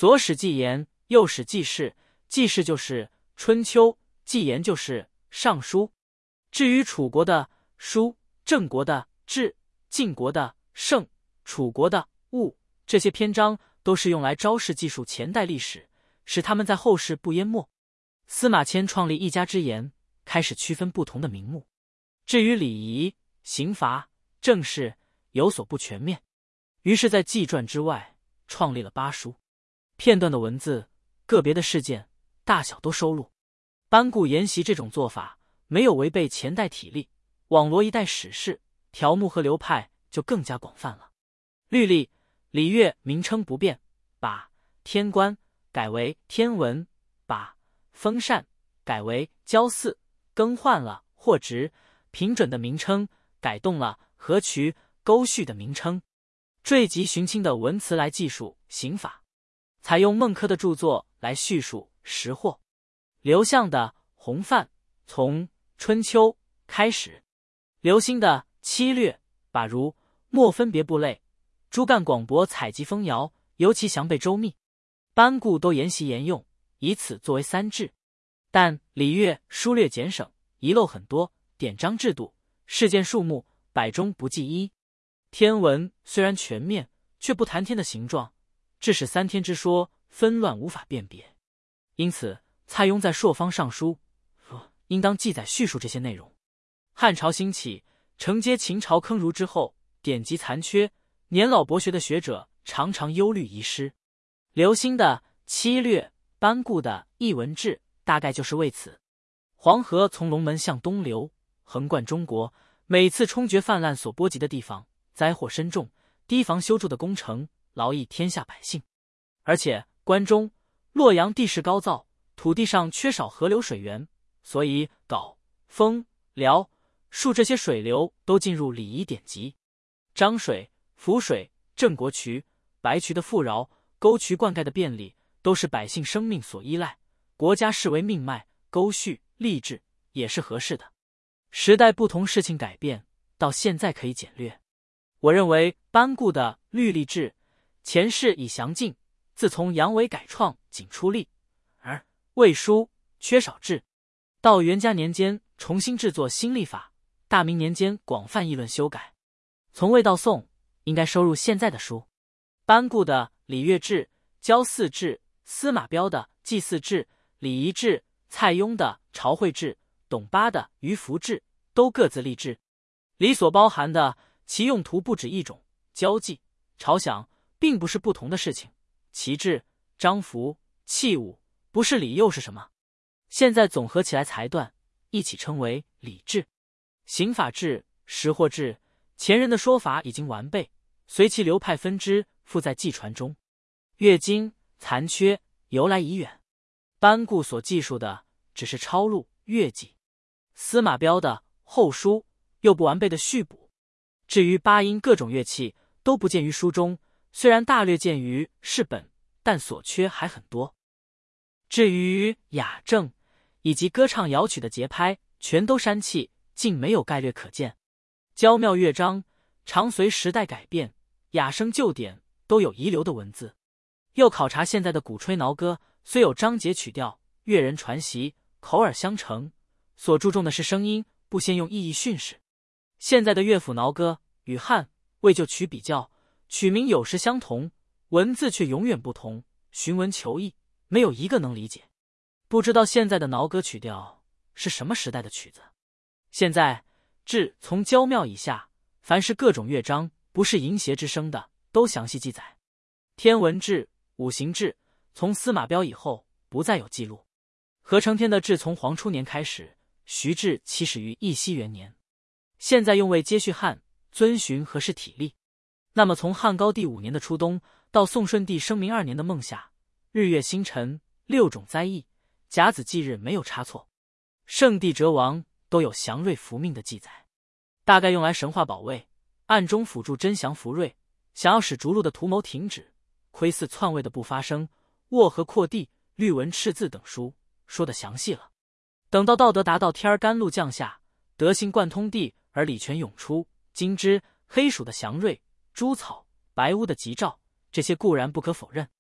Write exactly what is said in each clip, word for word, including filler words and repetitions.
左史纪言，右史纪事，纪事就是春秋，纪言就是尚书。至于楚国的书、郑国的志、晋国的胜、楚国的务，这些篇章都是用来昭示记述前代历史，使他们在后世不淹没。司马迁创立一家之言，开始区分不同的名目。至于礼仪、刑罚、政事，有所不全面，于是在纪传之外创立了八书，片段的文字、个别的事件大小都收录。班固沿袭这种做法，没有违背前代体例，网罗一代史事，条目和流派就更加广泛了。律历、礼乐名称不变，把天官改为天文，把封禅改为郊祀，更换了或职、平准的名称，改动了河渠、沟渠的名称。缀集荀卿的文辞来记述刑法，采用孟轲的著作来叙述时祸。刘向的洪范从春秋开始，刘歆的七略把儒墨分别部类，朱干广博采集风谣，尤其详备周密。班固都沿袭沿用，以此作为三制。但礼乐书略简省，遗漏很多，典章制度、事件数目百中不记一。天文虽然全面，却不谈天的形状，致使三天之说纷乱无法辨别。因此蔡邕在朔方上书说，应当记载叙述这些内容。汉朝兴起，承接秦朝坑儒之后，典籍残缺，年老博学的学者常常忧虑遗失。刘歆的七略，班固的艺文志，大概就是为此。黄河从龙门向东流，横贯中国，每次冲决泛滥所波及的地方，灾祸深重，堤防修筑的工程劳役天下百姓。而且关中、洛阳地势高燥，土地上缺少河流水源，所以皋、丰、辽、沭这些水流都进入礼仪典籍。漳水、涪水、郑国渠、白渠的富饶，沟渠灌溉的便利，都是百姓生命所依赖，国家视为命脉，沟渠、吏治也是合适的。时代不同，事情改变，到现在可以简略。我认为班固的律历志前世已详尽，自从杨伟改创仅出例，而魏书缺少志，到元嘉年间重新制作新历法，大明年间广泛议论修改，从魏到宋应该收入现在的书。班固的礼乐志、郊祀志、司马彪的祭祀志、礼仪志、蔡邕的朝会志、董巴的舆服志，都各自立志。礼所包含的其用途不止一种，交际、朝享并不是不同的事情，旗帜、章服、器物不是礼又是什么？现在总合起来裁断，一起称为礼制。刑法制、时祸制，前人的说法已经完备，随其流派分支附在纪传中。乐经残缺，由来已远。班固所记述的只是抄录乐记，司马彪的后书又不完备的续补。至于八音各种乐器都不见于书中，虽然大略见于释本，但所缺还很多。至于雅正以及歌唱谣曲的节拍，全都删弃，竟没有概略可见。娇妙乐章常随时代改变，雅声旧典都有遗留的文字。又考察现在的鼓吹挠歌，虽有章节曲调，乐人传习，口耳相承，所注重的是声音，不先用意义训示。现在的乐府挠歌与汉、魏就曲比较，曲名有时相同，文字却永远不同，寻文求义，没有一个能理解。不知道现在的挠歌曲调是什么时代的曲子。现在志从娇妙以下，凡是各种乐章不是淫邪之声的，都详细记载。天文志、五行志从司马彪以后不再有记录。何承天的志从黄初年开始，徐志起始于义熙元年。现在用为接续汉，遵循何氏体例。那么从汉高帝五年的初冬到宋顺帝生明二年的孟夏，日月星辰六种灾异，甲子忌日没有差错。圣帝哲王都有祥瑞福命的记载，大概用来神话保卫，暗中辅助真祥福瑞，想要使逐鹿的图谋停止，窥伺篡位的不发生，沃合扩地、律文赤字等书说得详细了。等到道德达到天儿甘露降下，德性贯通地而礼权涌出，金枝黑鼠的祥瑞，朱草白乌的吉兆，这些固然不可否认。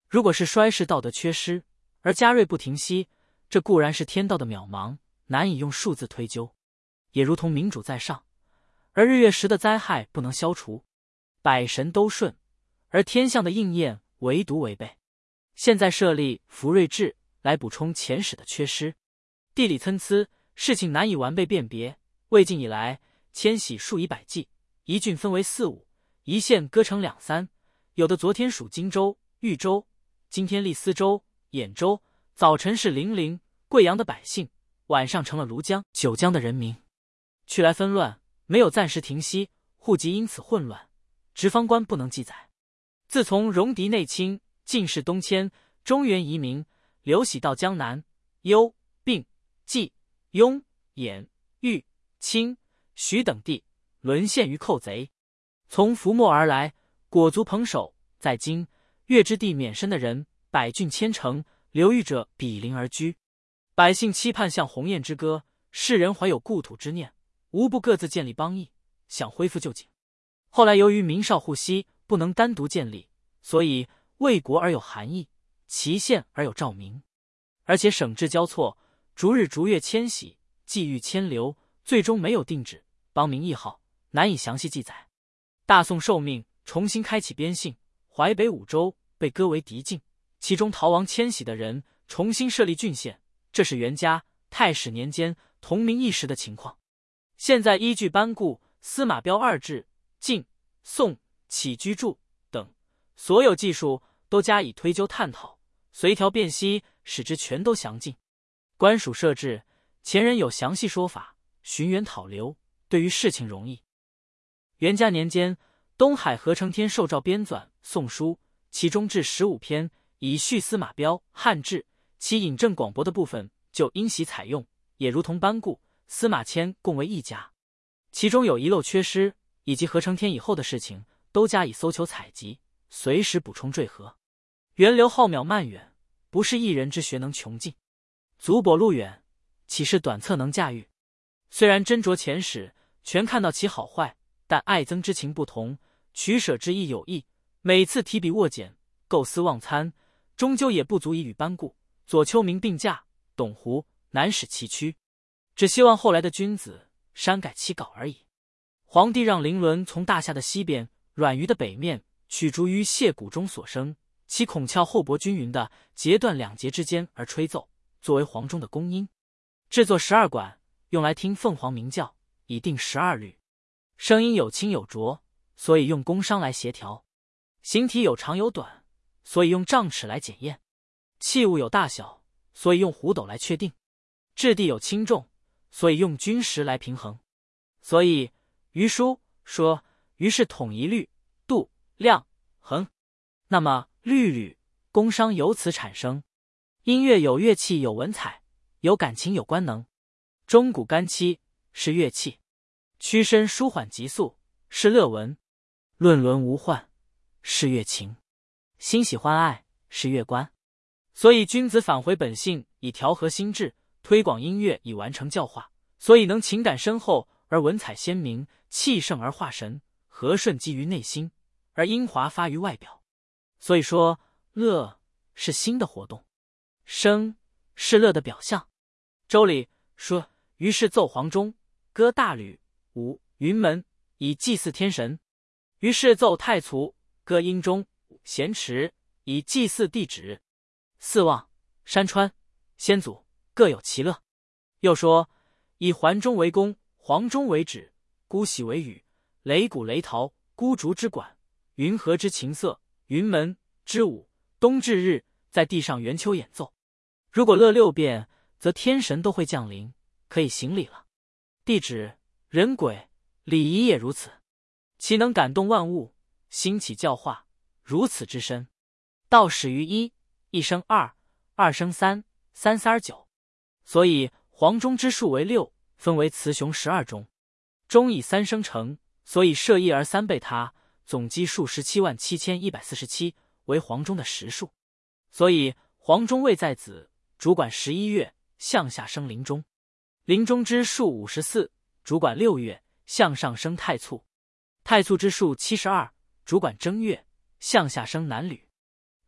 如果是衰世道德缺失，而嘉瑞不停息，这固然是天道的渺茫，难以用数字推究，也如同民主在上，而日月食的灾害不能消除，百神都顺，而天象的应验唯独违背。现在设立福瑞制来补充前史的缺失，地理参差，事情难以完备辨别。魏晋以来，迁徙数以百计，一郡分为四五，一县割成两三，有的昨天属荆州、豫州，今天立司州、兖州，早晨是零陵、贵阳的百姓，晚上成了庐江、九江的人民，去来纷乱，没有暂时停息，户籍因此混乱，直方官不能记载。自从戎狄内侵，晋士东迁，中原移民，刘喜到江南、幽、并、冀、雍、兖、豫、青、徐等地，沦陷于寇贼。从伏没而来，裹足蓬首，在今越之地免身的人，百郡千城，流域者比邻而居。百姓期盼像鸿雁之歌，世人怀有故土之念，无不各自建立邦邑，想恢复旧景。后来由于民少户稀，不能单独建立，所以为国而有韩义，其县而有兆民，而且省制交错，逐日逐月迁徙，际遇迁流，最终没有定制，邦民谥号难以详细记载。大宋受命重新开启边境，淮北五州被割为敌境，其中逃亡迁徙的人重新设立郡县，这是元嘉、太史年间同名一时的情况。现在依据班固、司马彪二制、晋、宋起居注等所有技术都加以推究探讨，随条辨析，使之全都详尽。官署设置，前人有详细说法，寻源讨流，对于事情容易。元嘉年间，东海何承天受诏编纂《宋书》，其中至十五篇，以续司马彪汉制，其引证广博的部分就因袭采用，也如同班固、司马迁共为一家。其中有遗漏缺失，以及何承天以后的事情，都加以搜求采集，随时补充缀合。源流浩渺漫远，不是一人之学能穷尽。足跛路远，岂是短策能驾驭？虽然斟酌前史，全看到其好坏，但爱憎之情不同，取舍之意有异。每次提笔握简，构思忘参，终究也不足以与班固、左丘明并驾，董狐难使其躯。只希望后来的君子删改其稿而已。皇帝让灵伦从大夏的西边、阮鱼的北面取竹于谢谷中所生，其孔窍厚薄均匀的截断两节之间而吹奏，作为黄钟的宫音。制作十二管，用来听凤凰鸣叫，以定十二律。声音有轻有浊，所以用宫商来协调；形体有长有短，所以用丈尺来检验；器物有大小，所以用弧斗来确定；质地有轻重，所以用均实来平衡。所以余书说于是统一律、度、量、衡。那么律吕、宫商由此产生。音乐有乐器有文采，有感情有官能。钟鼓干戚是乐器，屈伸舒缓急速是乐文，论伦无患是乐情，欣喜欢爱是乐观。所以君子返回本性，以调和心智，推广音乐以完成教化，所以能情感深厚而文采鲜明，气盛而化神，和顺基于内心，而音华发于外表。所以说乐是心的活动，声是乐的表象。周礼说于是奏黄钟，歌大吕、舞云门，以祭祀天神；于是奏太卒，歌阴钟、咸池，以祭祀地址。四望、山川、先祖各有其乐。又说以环钟为宫，黄钟为止，姑喜为羽，擂鼓擂陶，孤竹之管，云和之琴瑟，云门之舞，冬至日在地上圆秋演奏。如果乐六遍，则天神都会降临，可以行礼了。地址、人鬼、礼仪也如此，其能感动万物，兴起教化，如此之深。道始于一，一生二，二生三，三三而九。所以黄钟之数为六，分为雌雄十二钟。钟以三生成，所以设一而三倍他，总计数十七万七千一百四十七，为黄钟的实数。所以黄钟位在子，主管十一月，向下生临钟。临钟之数五十四，主管六月，向上生太卒。太卒之数七十二，主管正月，向下生南吕。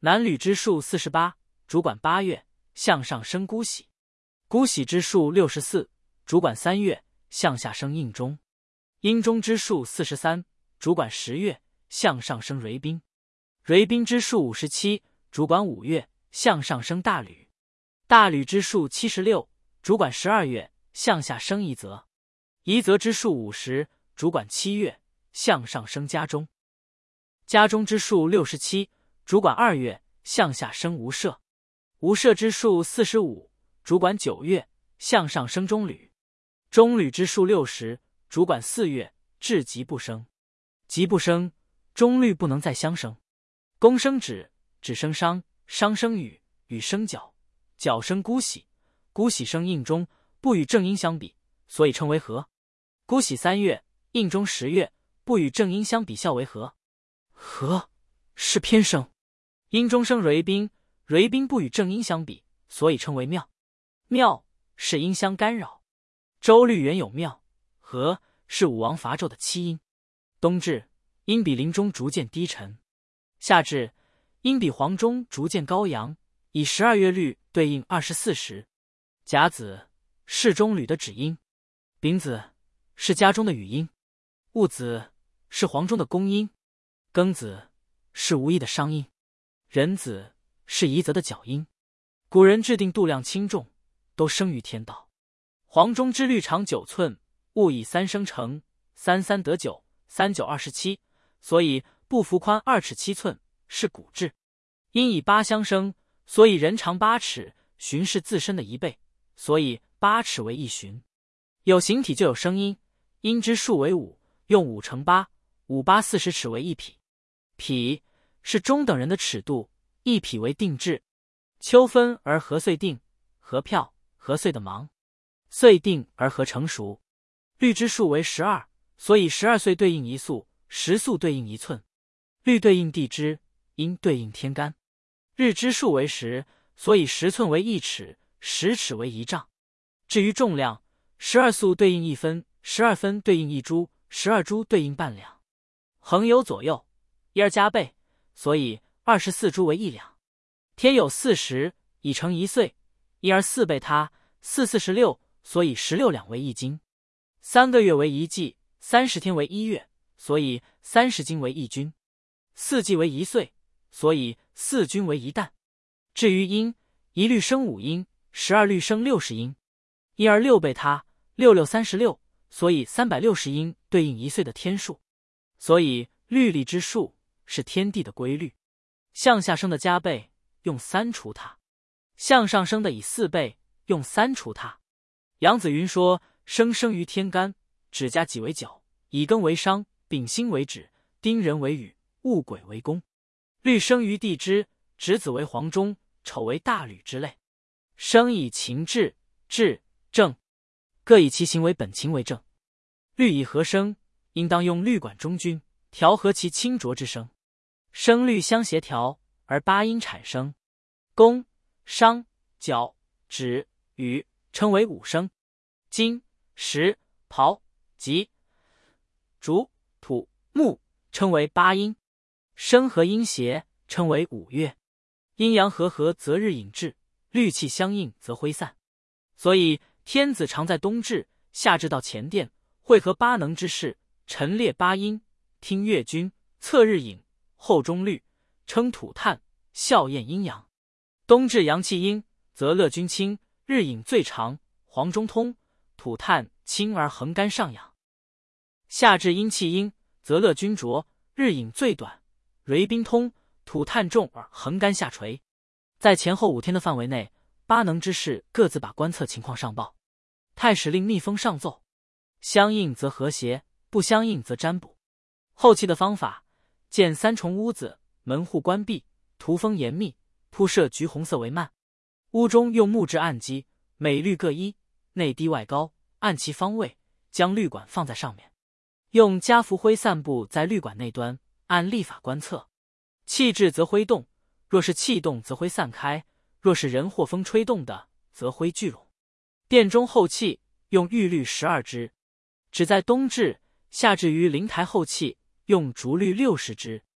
南吕之数四十八，主管八月，向上升姑喜。姑喜之数六十四，主管三月，向下升应中。应中之数四十三，主管十月，向上升蕤宾。蕤宾之数五十七，主管五月，向上升大吕。大吕之数七十六，主管十二月，向下升夷则。夷则之数五十，主管七月，向上升家中。家中之数六十七，主管二月，向下升无赦。无赦之数四十五，主管九月，向上升中吕。中吕之数六十，主管四月，至极不升。极不升，中律不能再相升。宫生止，止生商，商生禹，禹生角，角生姑喜，姑喜生应中，不与正阴相比，所以称为合。姑喜三月，应中十月，不与正阴相比，效为合。合是偏生。应中生蕤宾，蕤宾不与正阴相比，所以称为妙。妙是阴相干扰。周律原有妙，合是武王伐纣的七阴。冬至，阴比临中逐渐低沉。夏至，阴比黄中逐渐高扬，以十二月律对应二十四时。甲子是中吕的止阴，丙子是家中的语阴，戊子是黄中的公阴，庚子是无益的商阴，壬子是夷则的角阴。古人制定度量轻重，都生于天道。黄中之律长九寸，戊以三生成，三三得九，三九二十七，所以不服宽二尺七寸，是古制。阴以八相生，所以人长八尺，旬是自身的一倍，所以八尺为一旬。有形体就有声音，音之数为五，用五乘八，五八四十尺为一匹。匹是中等人的尺度，一匹为定制。秋分而合岁定，合票，合岁的忙。岁定而合成熟。律之数为十二，所以十二岁对应一宿，十宿对应一寸。律对应地支，阴对应天干。日之数为十，所以十寸为一尺，十尺为一丈。至于重量，十二宿对应一分，十二分对应一铢，十二铢对应半两。横有左右，一而加倍，所以二十四铢为一两。天有四十，已成一岁，一而四倍他，四四十六，所以十六两为一斤。三个月为一季，三十天为一月，所以三十斤为一均。四季为一岁，所以四均为一担。至于阴，一律生五阴，十二律生六十阴。一而六倍他，六六三十六，所以三百六十阴对应一岁的天数。所以律例之数是天地的规律。向下升的加倍用三除它，向上升的以四倍用三除它。杨子云说：生生于天干，指甲己为角，乙庚为商，丙辛为止，丁壬为禹，戊癸为宫。律生于地支，指子为黄中，丑为大吕之类。生以情志、志、正，各以其行为本情为正。律以和生，应当用律管中均，调和其清浊之声。声律相协调，而八音产生。宫、商、角、止、禹称为五声。金、石、刨、吉、竹、土、木称为八音。声和音协称为五乐。阴阳和合则日引至，律气相应则挥散。所以天子常在冬至、夏至到前殿，会合八能之事，陈列八音，听乐军，测日引，后中律，称土炭，校验阴阳。冬至阳气阴，则乐君清，日引最长，黄中通，土炭清而横干上扬。夏至阴气阴，则乐君浊，日引最短，蕤宾通，土炭重而横干下垂。在前后五天的范围内，八能之士各自把观测情况上报。太史令密封上奏，相应则和谐，不相应则占卜。后期的方法，建三重屋子，门户关闭，涂封严密，铺设橘红色帷幔。屋中用木质案几，每律各一，内低外高，按其方位，将律管放在上面。用家符灰散布在律管内端，按历法观测。气至则灰动，若是气动则灰散开，若是人或风吹动的，则灰聚拢。殿中后气用玉律十二支，只在冬至、夏至于灵台后气用竹律六十支。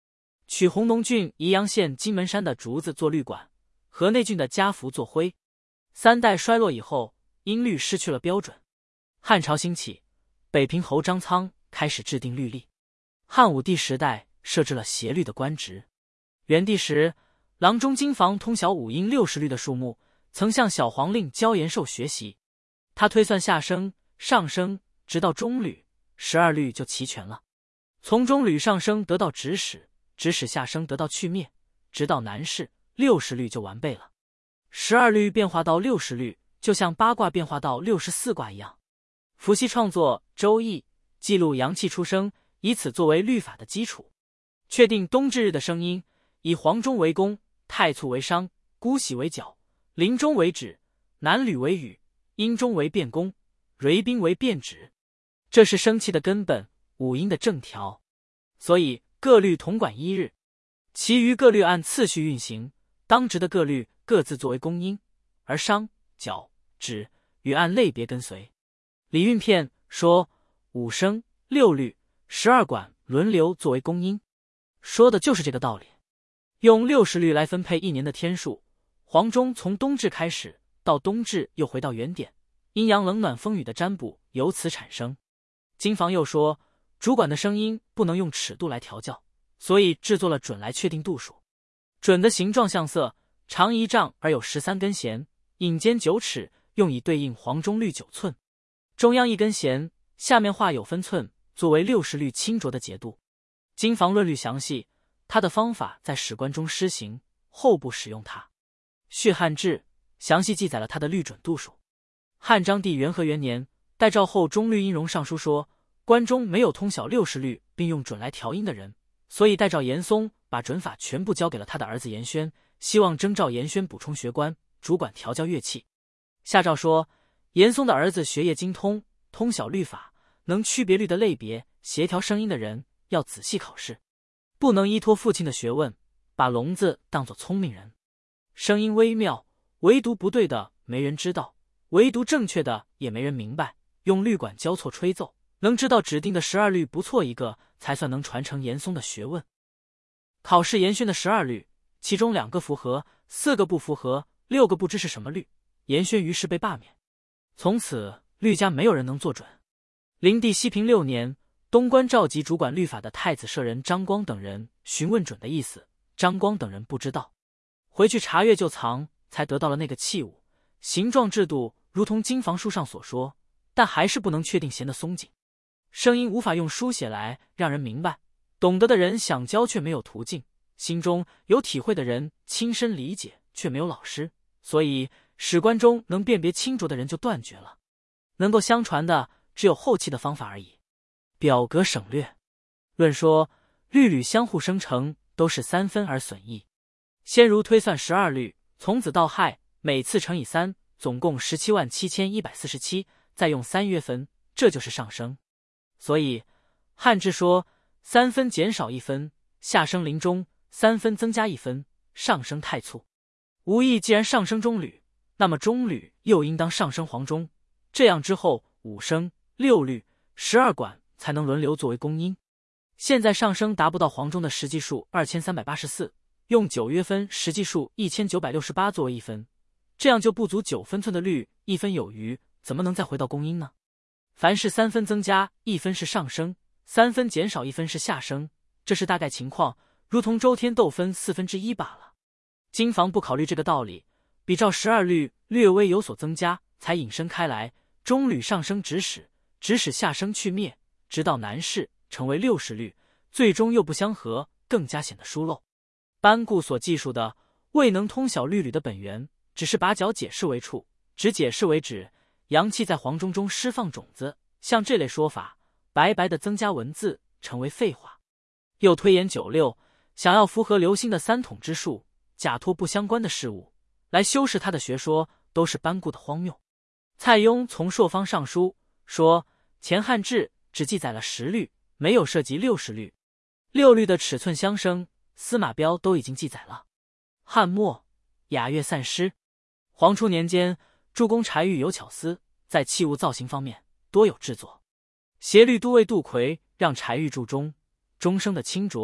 取弘农郡宜阳县金门山的竹子做律馆，河内郡的家符做徽。三代衰落以后，音律失去了标准。汉朝兴起，北平侯张苍开始制定律例。汉武帝时代设置了协律的官职。元帝时，郎中金房通晓五音六十律的数目，曾向小黄令焦延寿学习。他推算下声、上声，直到中律，十二律就齐全了。从中律上声得到指使，指使下声得到去灭，直到南市，六十律就完备了。十二律变化到六十律，就像八卦变化到六十四卦一样。伏羲创作《周易》，记录阳气出生，以此作为律法的基础，确定冬至日的声音，以黄钟为宫，太簇为商，姑息为角，临钟为止，南吕为雨，阴钟为变宫，蕤宾为变止。这是生气的根本，五音的正条。所以各律统管一日，其余各律按次序运行，当值的各律各自作为公音，而商、角、止、与按类别跟随。礼运片说五声、六律、十二管轮流作为公音，说的就是这个道理。用六十律来分配一年的天数，黄钟从冬至开始，到冬至又回到原点，阴阳冷暖风雨的占卜由此产生。金房又说，主管的声音不能用尺度来调教，所以制作了准来确定度数。准的形状像色，长一丈而有十三根弦，引尖九尺，用以对应黄钟律九寸。中央一根弦，下面画有分寸，作为六十律清浊的节度。金房论律详细，他的方法在史官中施行，后不使用它。续汉志详细记载了他的律准度数。汉章帝元和元年，代诏后中律音容上书说，关中没有通晓六十律并用准来调音的人，所以代诏严嵩把准法全部交给了他的儿子严宣，希望征召严宣补充学官，主管调教乐器。下诏说，严嵩的儿子学业精通，通晓律法，能区别律的类别，协调声音的人，要仔细考试，不能依托父亲的学问，把聋子当作聪明人。声音微妙，唯独不对的没人知道，唯独正确的也没人明白，用律管交错吹奏，能知道指定的十二律不错一个，才算能传承严嵩的学问。考试严宣的十二律，其中两个符合，四个不符合，六个不知是什么律，严宣于是被罢免。从此律家没有人能做准。灵帝熙平六年，东关召集主管律法的太子舍人张光等人询问准的意思，张光等人不知道，回去查阅旧藏，才得到了那个器物。形状制度如同经房书上所说，但还是不能确定弦的松紧，声音无法用书写来让人明白，懂得的人想教却没有途径，心中有体会的人亲身理解却没有老师，所以史官中能辨别清浊的人就断绝了，能够相传的只有后期的方法而已。表格省略。论说律吕相互生成，都是三分而损益。先如推算十二律，从子到亥，每次乘以三，总共十七万七千一百四十七，再用三约分，这就是上升。所以汉志说三分减少一分，下升临终，三分增加一分，上升太促。无意既然上升中律，那么中律又应当上升黄钟，这样之后五声、六律、十二管才能轮流作为公音。现在上升达不到黄钟的实际数二千三百八十四，用九约分实际数一千九百六十八作为一分，这样就不足九分寸的律一分有余，怎么能再回到公音呢？凡是三分增加一分是上升，三分减少一分是下升，这是大概情况，如同周天斗分四分之一罢了。经房不考虑这个道理，比照十二律略微有所增加，才引申开来，中律上升直使，直使下升去灭，直到南市成为六十律，最终又不相合，更加显得疏漏。班固所记述的未能通晓律吕的本源，只是把角解释为处，只解释为止，阳气在黄钟中释放种子，像这类说法，白白的增加文字，成为废话。又推演九六，想要符合刘歆的三统之术，假托不相关的事物来修饰他的学说，都是班固的荒谬。蔡邕从朔方上书说，前汉志只记载了十律，没有涉及六十律，六律的尺寸相生，司马彪都已经记载了。汉末雅乐散失，黄初年间，助攻柴玉有巧思，在器物造型方面多有制作。协律都尉杜奎让柴玉注中，钟声的清浊，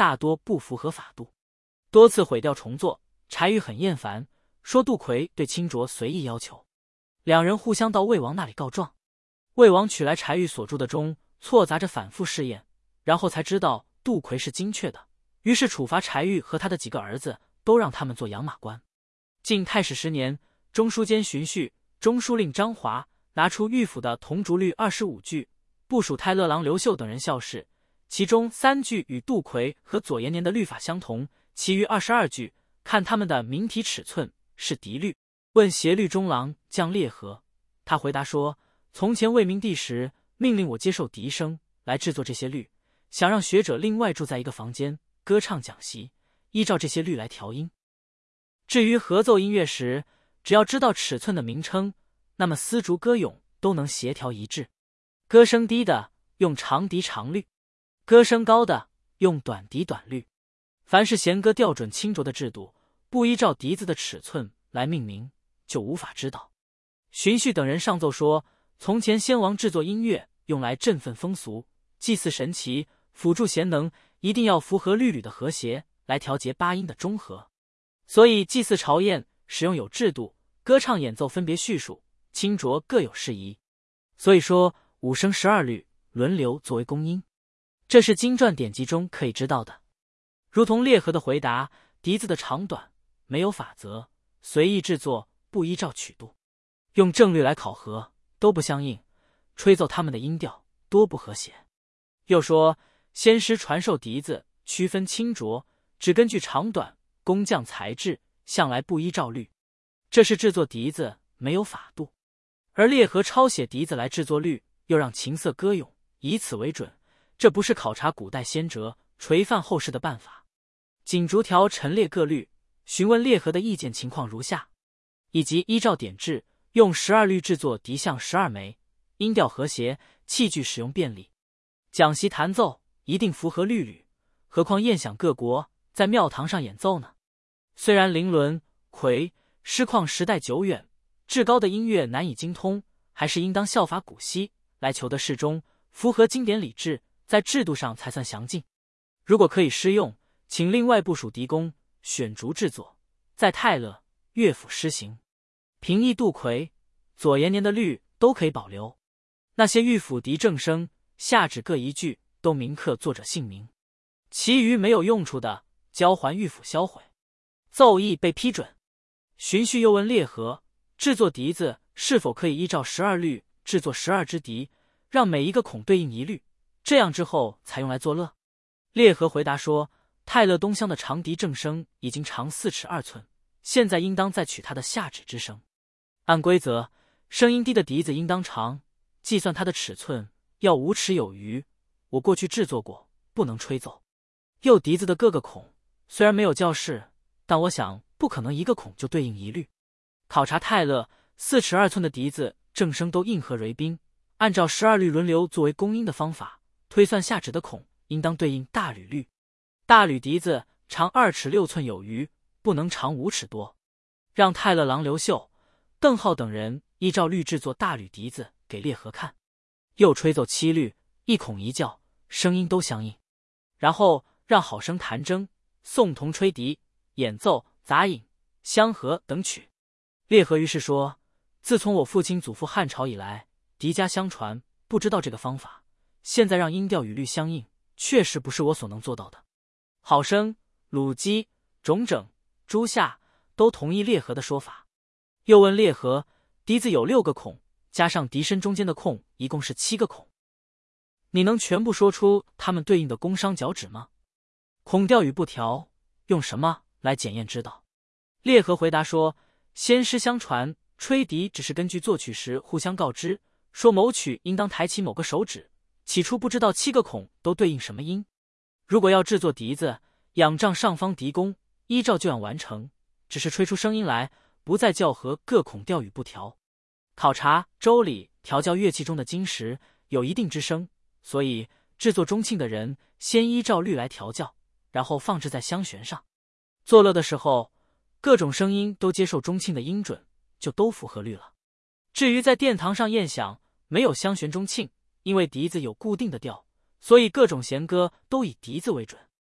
大多不符合法度，多次毁掉重做。柴玉很厌烦，说杜奎对清浊随意要求。两人互相到魏王那里告状。魏王取来柴玉所著的钟，错杂着反复试验，然后才知道杜奎是精确的，于是处罚柴玉和他的几个儿子，都让他们做养马官。晋太史十年，中书监荀绪、中书令张华拿出御府的铜竹律二十五句，部属太乐郎刘秀等人校试，其中三句与杜奎和左延年的律法相同，其余二十二句看他们的明体尺寸是嫡律。问协律中郎将列和，他回答说：从前魏明帝时命令我接受笛声来制作这些律，想让学者另外住在一个房间，歌唱讲习，依照这些律来调音。至于合奏音乐时，只要知道尺寸的名称，那么丝竹歌咏都能协调一致。歌声低的用长笛长律，歌声高的用短笛短律。凡是弦歌调准清浊的制度，不依照笛子的尺寸来命名，就无法知道。荀绪等人上奏说，从前先王制作音乐用来振奋风俗，祭祀神奇，辅助贤能，一定要符合律吕的和谐，来调节八音的中和。所以祭祀朝宴使用有制度，歌唱演奏分别叙述，清浊各有适宜。所以说五声十二律轮流作为公音，这是经传典籍中可以知道的。如同列和的回答，笛子的长短没有法则，随意制作，不依照曲度，用正律来考核都不相应，吹奏他们的音调多不和谐。又说先师传授笛子，区分清浊，只根据长短，工匠材质向来不依照律，这是制作笛子没有法度。而列和抄写笛子来制作律，又让琴瑟歌咏，以此为准，这不是考察古代先哲，垂范后世的办法。仅逐条陈列各律，询问列和的意见情况如下：以及依照典制，用十二律制作笛项十二枚，音调和谐，器具使用便利，讲习弹奏一定符合律吕，何况宴享各国，在庙堂上演奏呢？虽然伶伦、魁、诗况时代久远，至高的音乐难以精通，还是应当效法古稀，来求得适中，符合经典礼制，在制度上才算详尽。如果可以施用，请另外部属笛工，选竹制作，在泰勒、乐府施行。平易杜奎、左延年的律都可以保留，那些御府笛正声下旨各一句，都铭刻作者姓名，其余没有用处的，交还御府销毁。奏议被批准。荀绪又问列和，制作笛子是否可以依照十二律制作十二支笛，让每一个孔对应一律，这样之后才用来作乐。列和回答说，泰勒东乡的长笛正声已经长四尺二寸，现在应当再取它的下指之声。按规则，声音低的笛子应当长，计算它的尺寸要五尺有余。我过去制作过，不能吹奏。又笛子的各个孔虽然没有校试，但我想不可能一个孔就对应一律。考察泰勒四尺二寸的笛子正声都应和蕊宾，按照十二律轮流作为公音的方法，推算下指的孔应当对应大吕律。大吕笛子长二尺六寸有余，不能长五尺多。让泰勒郎刘秀、邓浩等人依照律制作大吕笛子给列和看，又吹奏七律，一孔一教，声音都相应。然后让好生弹筝、诵童吹笛、演奏、杂饮、相和等曲。列和于是说，自从我父亲祖父汉朝以来，笛家相传，不知道这个方法，现在让音调与律相应，确实不是我所能做到的。好生、鲁基、种整、朱夏都同意列和的说法。又问列和，笛子有六个孔，加上笛身中间的空，一共是七个孔，你能全部说出它们对应的工商脚趾吗？孔调与不调，用什么来检验知道？列和回答说，先师相传，吹笛只是根据作曲时互相告知，说某曲应当抬起某个手指，起初不知道七个孔都对应什么音。如果要制作笛子，仰仗上方笛工，依照旧样完成，只是吹出声音来，不再校核各孔调与不调。考察周礼调教乐器中的金石有一定之声，所以制作钟磬的人先依照律来调教，然后放置在香弦上。作乐的时候，各种声音都接受钟磬的音准，就都符合律了。至于在殿堂上宴享，没有香弦钟磬，因为笛子有固定的调，所以各种弦歌都以笛子为准。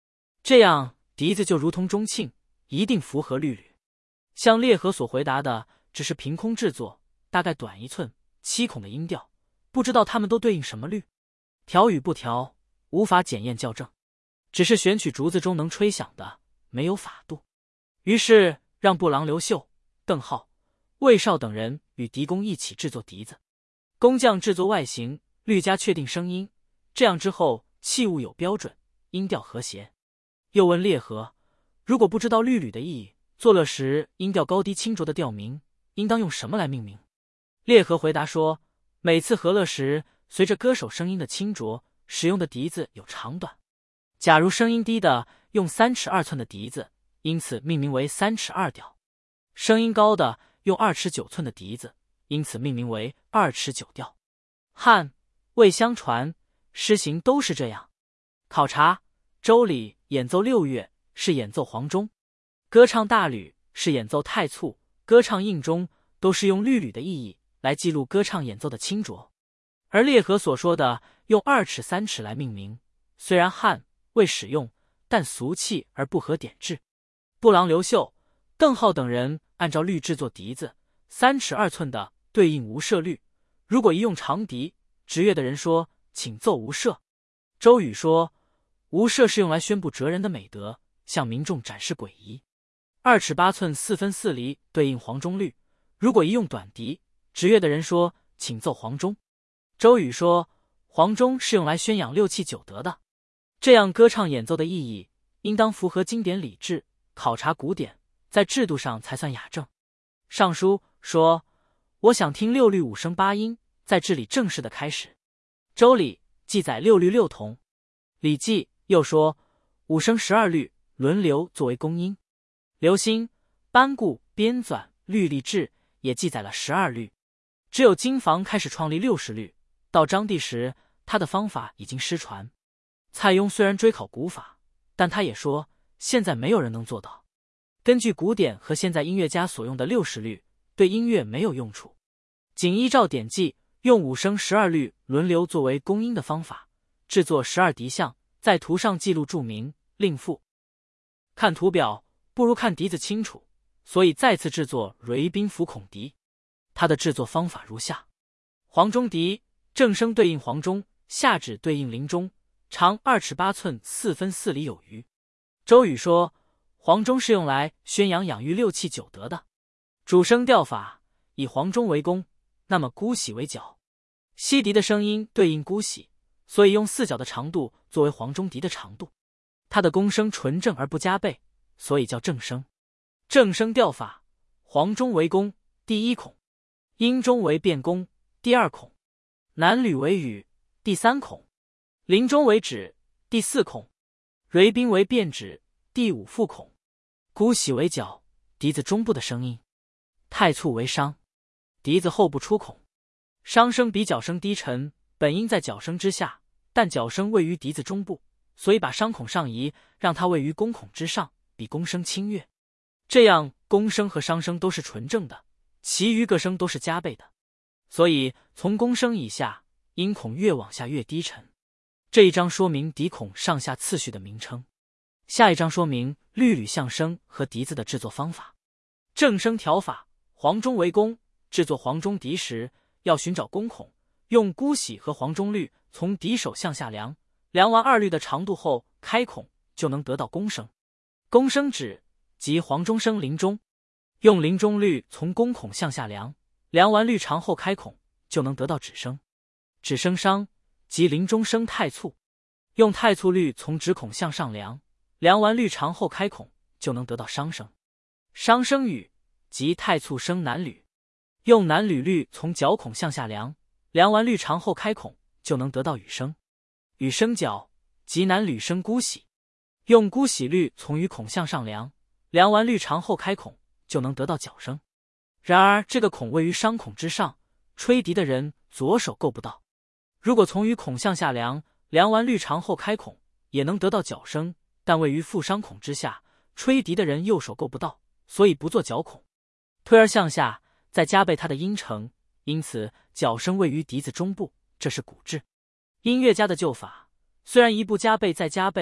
这样笛子就如同钟磬，一定符合律吕。像列和所回答的，只是凭空制作，大概短一寸、七孔的音调，不知道他们都对应什么律，调与不调，无法检验校正，只是选取竹子中能吹响的，没有法度。于是让布郎刘秀、邓浩、魏绍等人与笛工一起制作笛子。工匠制作外形，律家确定声音，这样之后器物有标准，音调和谐。又问列和，如果不知道律吕的意义，作乐时音调高低清浊的调名，应当用什么来命名？列和回答说，每次和乐时，随着歌手声音的清浊，使用的笛子有长短。假如声音低的用三尺二寸的笛子，因此命名为三尺二调；声音高的用二尺九寸的笛子，因此命名为二尺九调。汉、魏相传，诗行都是这样。考察周礼演奏六乐是演奏黄钟，歌唱大吕是演奏太簇，歌唱应钟都是用律吕的意义来记录歌唱演奏的清浊。而列和所说的用二尺三尺来命名，虽然汉、魏使用，但俗气而不合典制。布郎刘秀、邓浩等人按照律制作笛子，三尺二寸的对应无赦律，如果一用长笛，执乐的人说请奏无赦。周瑜说无赦是用来宣布哲人的美德，向民众展示诡异。二尺八寸四分四厘对应黄钟律，如果一用短笛，执乐的人说请奏黄钟。周瑜说黄钟是用来宣扬六气九德的，这样歌唱演奏的意义应当符合经典礼制，考察古典，在制度上才算雅正。尚书说我想听六律五声八音，在治理正式的开始。周礼记载六律六同，礼记又说五声十二律轮流作为公音。刘歆班固编纂律例志也记载了十二律，只有经房开始创立六十律，到章帝时他的方法已经失传。蔡邕虽然追考古法，但他也说现在没有人能做到。根据古典和现在音乐家所用的六十律，对音乐没有用处，仅依照典记用五声十二律轮流作为公音的方法制作十二笛像，在图上记录注明令赋。看图表不如看笛子清楚，所以再次制作蕤宾府孔笛。它的制作方法如下：黄钟笛正声对应黄钟，下指对应铃钟，长二尺八寸四分四厘有余。周瑜说黄钟是用来宣扬养育六气九德的。主声调法以黄钟为弓，那么姑息为角。西笛的声音对应姑息，所以用四角的长度作为黄钟笛的长度。它的弓声纯正而不加倍，所以叫正声。正声调法黄钟为弓，第一孔；阴钟为变弓，第二孔；南吕为羽，第三孔；铃钟为指，第四孔；蕤宾为变指，第五副孔；姑息为角，笛子中部的声音；太簇为商，笛子后部出孔。商声比角声低沉，本应在角声之下，但角声位于笛子中部，所以把商孔上移，让它位于弓孔之上，比弓声清越。这样弓声和商声都是纯正的，其余各声都是加倍的，所以从弓声以下，音孔越往下越低沉。这一章说明笛孔上下次序的名称，下一章说明律吕象声和笛子的制作方法。正声调法黄钟为弓，制作黄钟笛时要寻找弓孔，用姑息和黄钟律从笛首向下量，量完二律的长度后开孔，就能得到弓声。弓声指即黄钟声铃钟，用铃钟律从弓孔向下量，量完律长后开孔，就能得到指声。指声商即铃钟声太簇，用太簇律从指孔向上量，量完律长后开孔，就能得到商声。商声羽即太簇声南吕，用南吕律从角孔向下量，量完律长后开孔，就能得到羽声。羽声角即南吕声姑息，用姑息律从羽孔向上量，量完律长后开孔，就能得到角声。然而这个孔位于商孔之上，吹笛的人左手够不到。如果从羽孔向下量，量完律长后开孔，也能得到角声，但位于副商孔之下，吹笛的人右手够不到，所以不做角孔。推而向下，再加倍它的音程，因此角声位于笛子中部，这是古制。音乐家的旧法，虽然一步加倍再加倍，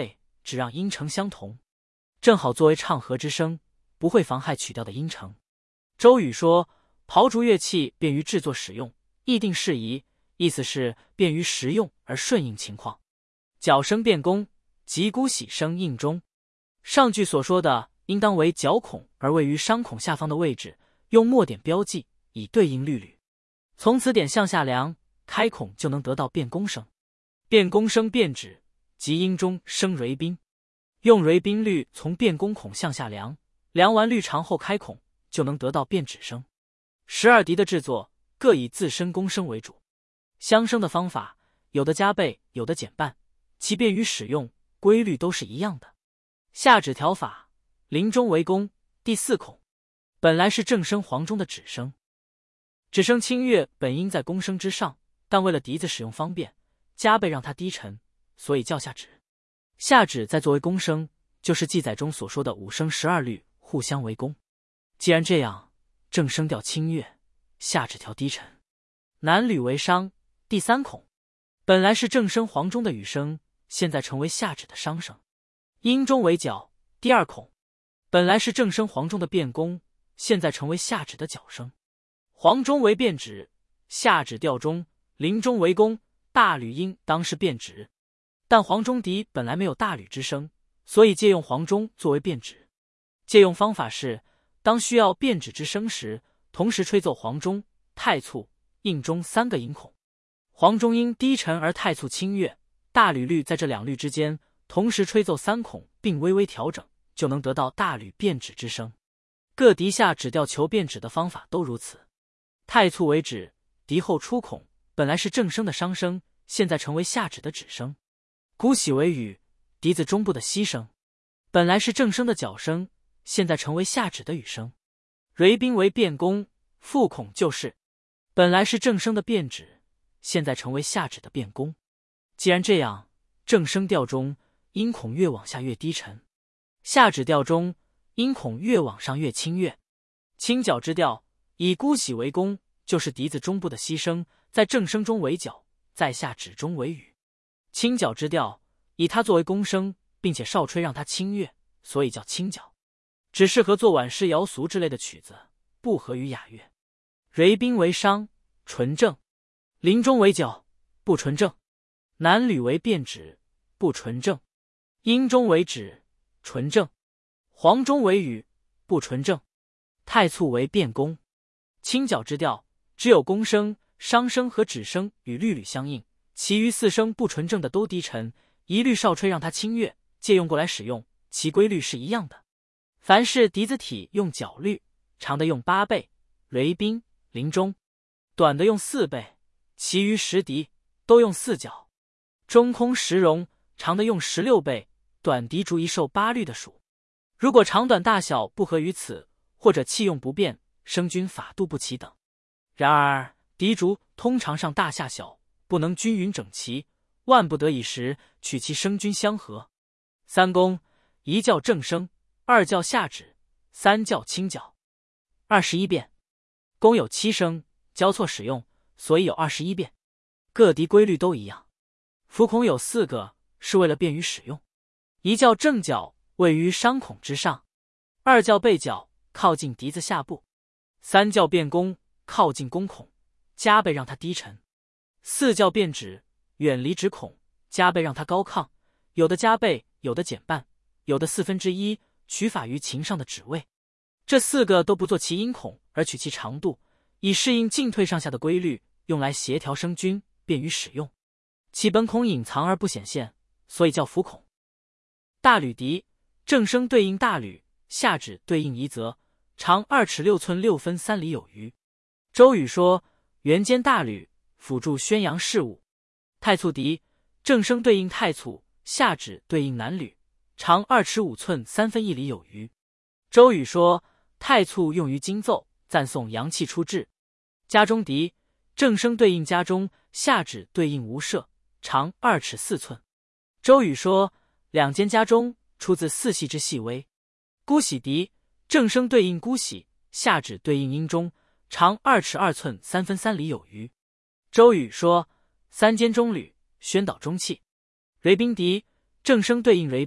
只让音程相同，正好作为唱和之声，不会妨害曲调的音程。周语说，刨竹乐器便于制作使用，议定适宜，意思是便于实用而顺应情况。角声变宫，即姑喜声应中。上句所说的应当为角孔而位于商孔下方的位置，用墨点标记，以对应律吕。从此点向下量，开孔就能得到变宫声。变宫声变指，即音中生蕊宾。用蕊宾律从变宫孔向下量，量完律长后开孔，就能得到变指声。十二笛的制作各以自身宫声为主，相声的方法有的加倍，有的减半，其便于使用，规律都是一样的。下指调法，临中为宫，第四孔，本来是正声黄钟的指声。指声清越本应在宫声之上，但为了笛子使用方便，加倍让它低沉，所以叫下指。下指再作为宫声，就是记载中所说的五声十二律互相为宫。既然这样，正声调清越，下指调低沉。南吕为商，第三孔，本来是正声黄钟的羽声，现在成为下指的商声。阴中为角，第二孔，本来是正声黄钟的变宫，现在成为下指的角声。黄钟为变指，下指调中，临中为宫，大吕应当是变指，但黄钟笛本来没有大吕之声，所以借用黄钟作为变指。借用方法是，当需要变指之声时，同时吹奏黄钟、太簇、应中三个音孔。黄钟因低沉而太簇清越，大吕律在这两律之间同时吹奏三孔，并微微调整，就能得到大吕变指之声。各笛下指调求变指的方法都如此。太簇为指，笛后出孔，本来是正声的商声，现在成为下指的指声。姑喜为羽，笛子中部的息声，本来是正声的角声，现在成为下指的羽声。蕊宾为变宫，复孔就是，本来是正声的变指，现在成为下指的变宫。既然这样，正声调中音孔越往下越低沉，下指调中音孔越往上越清越。清角之调以姑喜为宫，就是笛子中部的息声，在正声中为角，在下指中为羽。清角之调以它作为宫声，并且少吹让它清越，所以叫清角，只适合做晚市瑶俗之类的曲子，不合于雅乐。蕊宾为商，纯正。临中为角，不纯正。南吕为变指，不纯正。阴中为指，纯正。黄钟为羽，不纯正。太簇为变宫。清角之调只有宫声、商声和指声与律吕相应，其余四声不纯正的都低沉，一律少吹让它清越，借用过来使用，其规律是一样的。凡是笛子体用角律，长的用八倍，蕊宾、临中；短的用四倍，其余十笛都用四角。中空十容，长的用十六倍，短笛逐一受八律的属。如果长短大小不合于此，或者器用不便，声均法度不齐等。然而笛竹通常上大下小，不能均匀整齐，万不得已时取其声均相合。三宫，一叫正声，二叫下指，三叫清角。二十一变，宫有七声，交错使用，所以有二十一变。各笛规律都一样。浮孔有四个，是为了便于使用。一叫正角，位于商孔之上；二叫背角，靠近笛子下部；三叫变宫，靠近宫孔，加倍让它低沉；四叫变指，远离指孔，加倍让它高亢。有的加倍，有的减半，有的四分之一，取法于琴上的指位。这四个都不做其音孔，而取其长度，以适应进退上下的规律，用来协调声均，便于使用。其本孔隐藏而不显现，所以叫浮孔。大吕笛，正声对应大吕，下指对应夷则，长二尺六寸六分三厘有余。周语说，元间大吕，辅助宣扬事务。太簇笛，正声对应太簇，下指对应南吕，长二尺五寸三分一厘有余。周语说，太簇用于经奏，赞颂阳气出至。家中笛，正声对应家中，下指对应无舍，长二尺四寸。周语说，两间家中出自四系之细微。姑喜笛，正声对应姑喜，下指对应阴中，长二尺二寸三分三厘有余。周语说，三间中吕，宣导中气。蕊宾笛，正声对应蕊宾，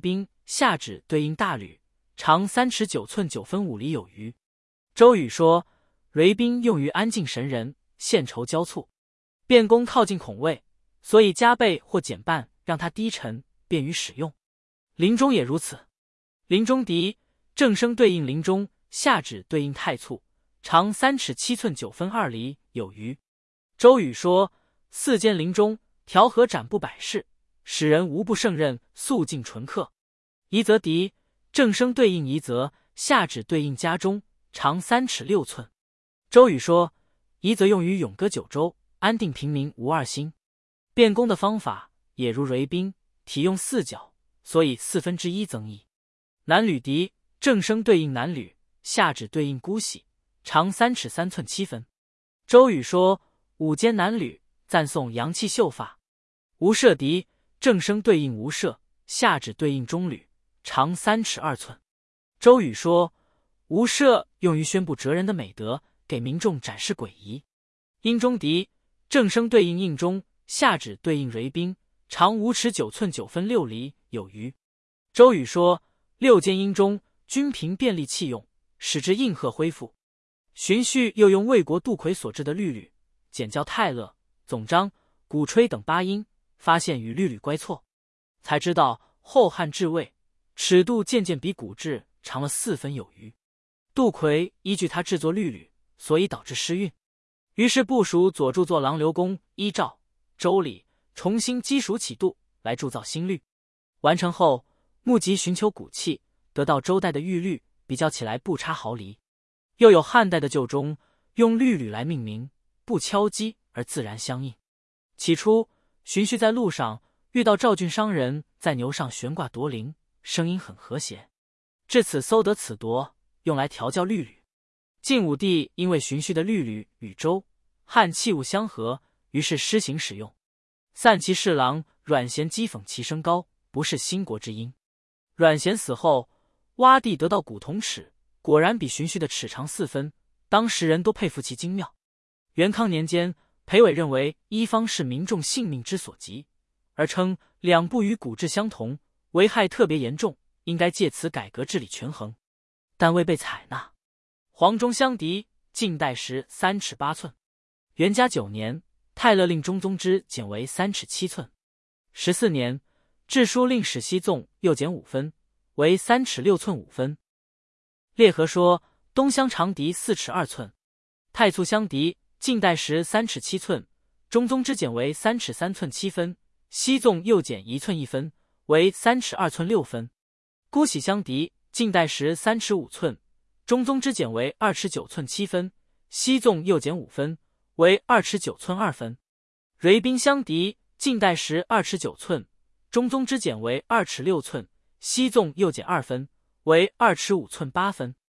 下指对应大吕，长三尺九寸九分五厘有余。周瑜说，蕤兵用于安境神人，献酬交促，卞公靠近孔位，所以加倍或减半，让他低沉，便于使用。临终也如此。临终敌，正声对应临终，下指对应太簇，长三尺七寸九分二厘有余。周瑜说，四间临终，调和斩布百事，使人无不胜任，肃静纯刻。夷则敌，正声对应夷则，下指对应家中，长三尺六寸。周瑜说，夷则用于永歌九州，安定平民无二心。卞公的方法也如蕤兵，体用四角，所以四分之一增益。南吕敌，正声对应南吕，下指对应姑息，长三尺三寸七分。周瑜说，五间南吕，赞颂阳气秀发。吴舍敌，正声对应吴舍，下指对应中吕，长三尺二寸。周瑜说，吴舍用于宣布哲人的美德，给民众展示诡异。殷中敌，正声对应应中，下指对应蕤兵，长五尺九寸九分六厘有余。周瑜说，六间殷中，均凭便利器用，使之应和恢复。荀彧又用魏国杜魁所制的律吕，简教泰勒、总章、鼓吹等八音，发现与律吕乖错，才知道后汉至魏尺度渐渐比古制长了四分有余。杜魁依据他制作律吕，所以导致失韵。于是部属左著作郎刘公依照周礼重新基础起度来铸造新律。完成后，募集寻求古器，得到周代的御律，比较起来不差毫厘。又有汉代的旧钟，用律吕来命名，不敲击而自然相应。起初荀彧在路上遇到赵郡商人在牛上悬挂夺铃，声音很和谐，至此搜得此铎，用来调教律吕。晋武帝因为荀彧的律吕与周汉器物相合，于是施行使用。散骑侍郎阮咸讥讽其声高，不是兴国之音。阮咸死后，洼地得到古铜尺，果然比荀彧的尺长四分，当时人都佩服其精妙。元康年间，裴伟认为医方是民众性命之所急，而称两部与古制相同，危害特别严重，应该借此改革治理权衡，但未被采纳。黄钟相敌，晋代时三尺八寸。元嘉九年，泰勒令中宗之减为三尺七寸。十四年，制书令史熙纵又减五分，为三尺六寸五分。列和说，东乡长笛四尺二寸。太簇相笛，晋代时三尺七寸，中宗之减为三尺三寸七分，熙纵又减一寸一分，为三尺二寸六分。姑息相敌，晋代时三尺五寸，中宗之减为二尺九寸七分，熙纵又减五分，为二尺九寸二分。蕤兵相敌，晋代时二尺九寸，中宗之减为二尺六寸，熙纵又减二分，为二尺五寸八分。